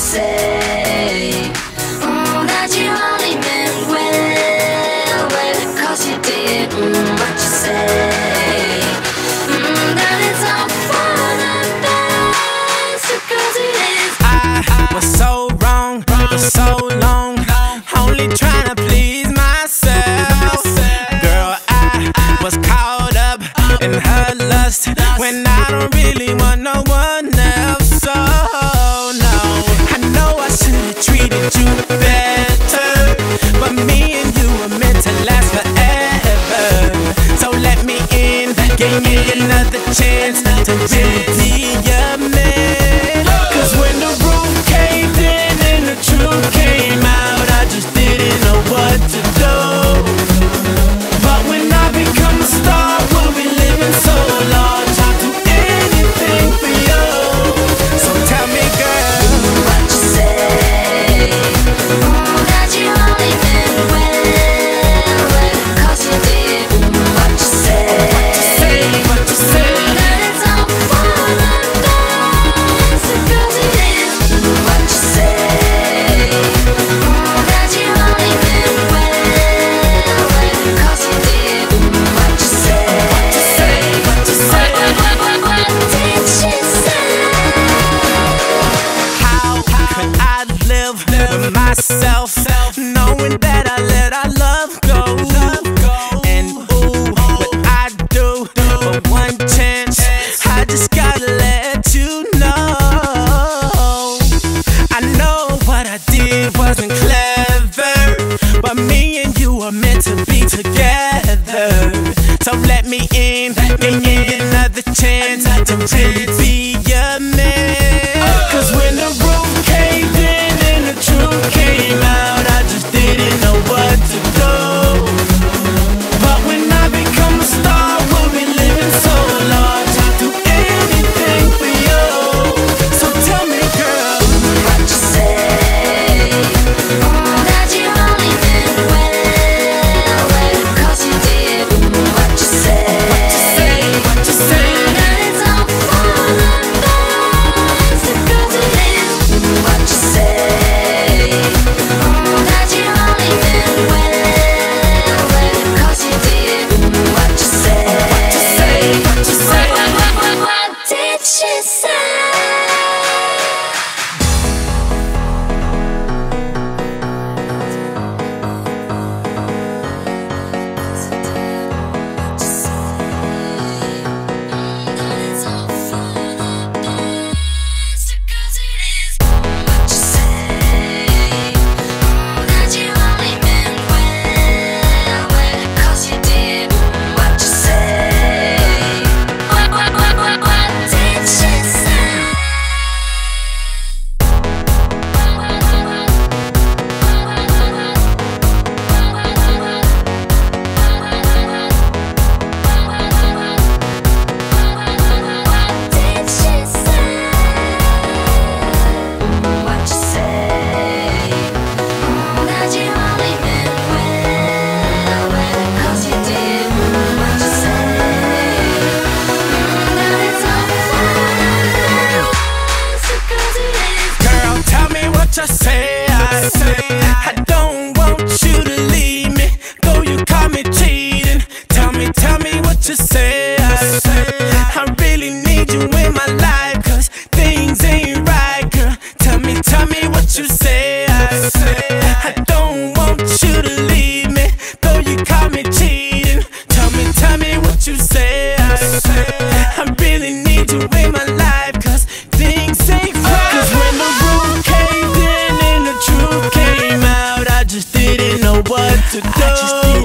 say? That you only meant well, well, 'cause you did what you say. That it's all for the best, because it is. I was so wrong for so long, only trying to please myself. Girl, I was caught up in her lust when I don't really want no one else. So no, I know I should've treated you better, but me and you were meant to last forever. So let me in, give me another chance to really be your man. 'Cause when the roof caved in and the truth came out, I just didn't know what to do. But when I become a star, we'll be living so large, I'll do anything for you. So tell me, girl, What you say? That you only meant well, well, 'cause you did what you say. what you say. That it's all for the best, because it is what you say. That you only meant well, well, 'cause you did what you say. What you say. What did she say? How could I live with myself, knowing that I let our love go? And ooh, what I do for one chance, I just gotta let you know. I know what I did wasn't clever, but me and you are meant to be together. So let me in, give me another chance to really be your man. 'Cause when the roof caved in and the truth came out, I just didn't know what to do. But when I become a star, we'll be living so large, I'll do anything for you. So tell me, girl, What you say? That you only meant well, well, 'cause you did what you say. what you say. That it's all for the best, because it is what you say. That you only meant well, well, 'cause you did what you say. What you say. What did she say? I say, I don't want you to leave me, though you caught me cheating. Tell me what you say. I say, I really need you in my life, 'cause things ain't right, girl. Tell me what you say. I say, I don't want you to leave me, though you caught me cheating. Tell me what you say. I say, I really need you in my life, 'cause things ain't right. 'Cause when the roof caved in and the truth came out, I just didn't know what to do.